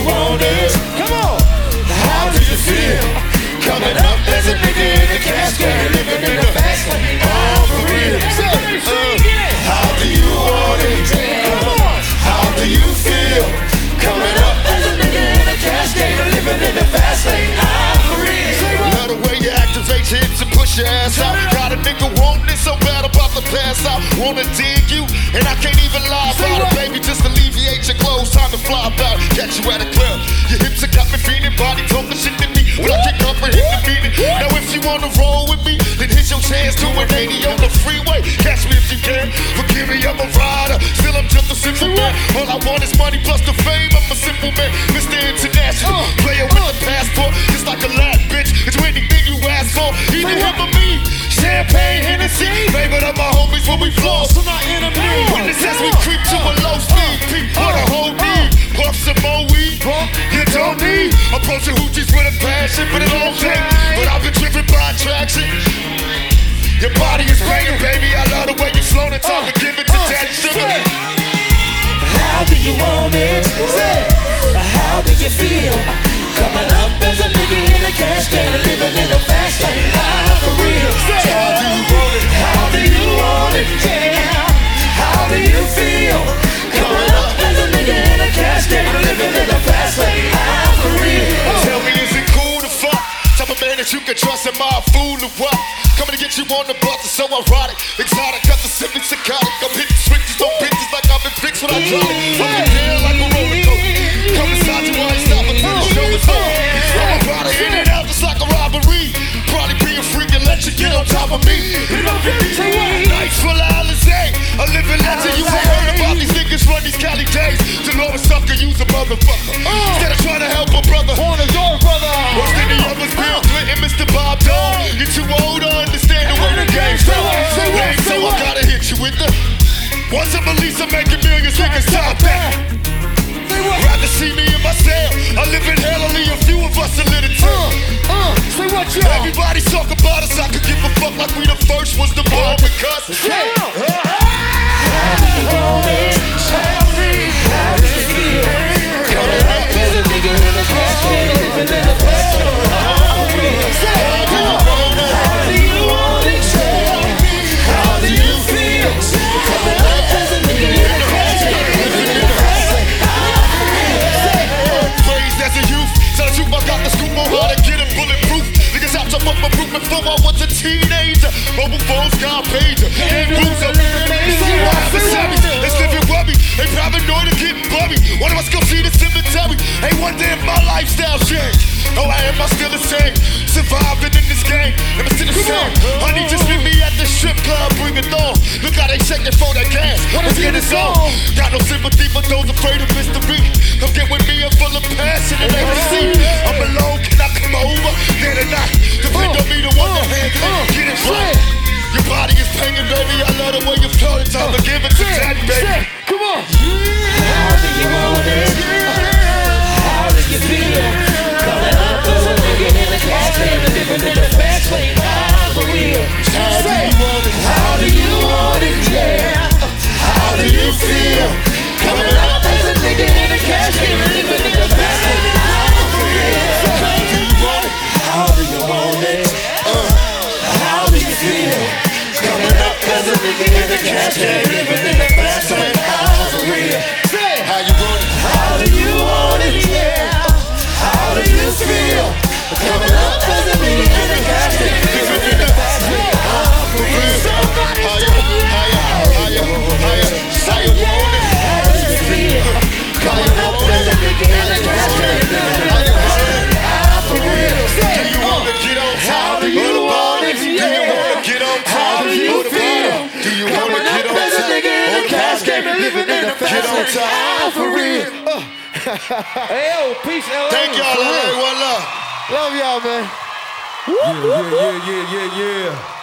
want it? Come on. How do you feel? Coming up as a nigga in a casket, living in the fast lane. All for real. How do you want it? Come on. How do you feel? Coming up as a nigga in a casket, living in the fast lane. All for real. Love the way you activate your hips and push your ass out. Got a nigga wanting it so bad about to pass out. Wanna dig you, and I can't even lie about it, baby. Just alleviate your clothes, time to fly about. Catch you at a club. Your hips are got me feeling, body talking shit to me, but I can't comprehend the meaning. Now if you wanna roll with me, then here's your chance to an 80 on the freeway. Catch me if you can. Forgive me, I'm a rider. Still I'm just a simple man. All I want is money plus the fame. I'm a simple man, Mr. International. Player with a passport, just like a lad, bitch. It's anything you ask for, either him or me. Champagne, Hennessy, favorite of my homies when we floss. So my enemy. Witness as we creep to a low speed. Peep for the whole need. Puff some more weed. You don't need. Approaching hoochies with a passion, but it don't take. But I've been driven by attraction. Your body is banging, baby. I love the way you flow and talk and give it to daddy sugar. How do you want it? How do you feel? Coming up as a nigga in a casket, living in the fast lane. Life for real. How do you want it? How do you want it? Yeah. How do you feel? Coming up as a nigga in a casket, living in the fast lane. Life for real. Tell me, is it cool to fuck? Type of man that you can trust in my fool or what? Coming to get you on the bus is so erotic. Exotic, got the simply psychotic. I'm hitting switches on bitches like I've been fixed when I drop it. I'm in there like a roller coaster. Come inside you, I ain't stopping till the show is over. I'm about to in and out just like a robbery. Probably be a freak and let you get on top of me. Nights full of Alizé, a living legend. You ain't heard about these niggas run these Cali days. Dolores sucker, use a motherfucker. Instead of trying to help a brother. On the door, brother. Most of the others, Bill Clinton, Mr. Bob Dole. You're too old to understand the way the game's played. So I gotta hit you with the once I'm Lisa making millions, niggas stop that. Rather see me in my cell. I live in hell, only a few of us are lit it too. Say what you want. Everybody talk about us, I could give a fuck like we the first ones to ball because How do you want it? How do you feel? Coming up as a nigga in a casket, living in the fast lane. Life for real. How do you want it? How do you feel? Coming up as a nigga in a casket, living in the fast lane. Life for real. raised as a youth. So the truth, I got the scoop on how to get it bulletproof. Niggas out to fuck my proof before I was a teenager. Mobile phones, got pager, and bruiser. Let's live in worry. They paranoid and getting blurry. One of us go see the cemetery. Hey, one day if my lifestyle changed. Oh, I am I still the same? Surviving in this game. Never see the same. Honey, just meet me at the strip club. Bring it on. Look how they checking for that gas. Let's get it on. Got no sympathy for those afraid of mystery. Come get with me. I'm full of passion and ecstasy. I'm alone. Can I come over? Then or not? Depend on me to one to handle it. Get it right. Your body is paying, baby. I love the way you flow. It's time to give it to daddy, baby. Come on. How do you want it? How do you feel? Coming up as a nigga in a casket, living in the fast lane. Life for real. How do you want it? How do you want it? Yeah. How do you feel? Coming up as a nigga in a casket, living in the fast lane. Life for real. How do you want it? How do you want it? How do you feel? Coming up as a nigga in a casket, living in the fast lane. Life for real. How you want it? How do you want it? Yeah. How do you feel? Coming up as a nigga in a casket, living in the fast lane. Life for real. Somebody How you want it? How do you feel? Coming up as a nigga in a casket, living in the fast lane. Life for real. Do you wanna get on top? How do you want it? Do you wanna get on top? How do you feel? Do you wanna Coming get up on as a top? nigga in a casket, living in the Get fast on lane. top. Life for real. Hey, yo, peace, LA. Thank y'all, For real. LA. One love. Love y'all, man. Yeah.